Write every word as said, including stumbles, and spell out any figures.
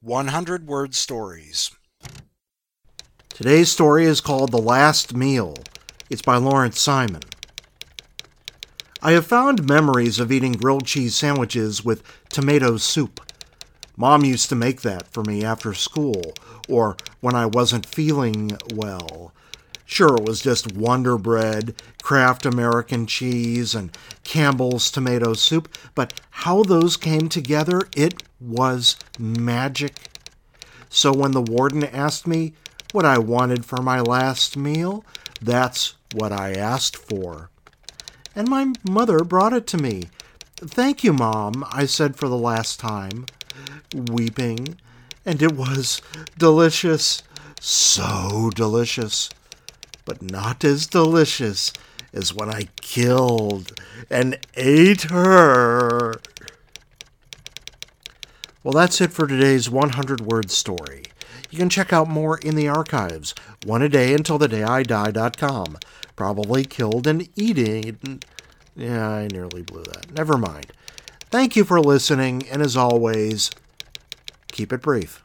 one hundred Word Stories. Today's story is called The Last Meal. It's by Lawrence Simon. I have fond memories of eating grilled cheese sandwiches with tomato soup. Mom used to make that for me after school, or when I wasn't feeling well. Sure, it was just Wonder Bread, Kraft American cheese, and Campbell's tomato soup, but how those came together, it was magic. So when the warden asked me what I wanted for my last meal, that's what I asked for. And my mother brought it to me. "Thank you, Mom," I said for the last time, weeping, and it was delicious, so delicious. But not as delicious as when I killed and ate her. Well, that's it for today's one hundred Word Story. You can check out more in the archives, one a day until the day I die dot com. Probably killed and eating. Yeah, I nearly blew that. Never mind. Thank you for listening, and as always, keep it brief.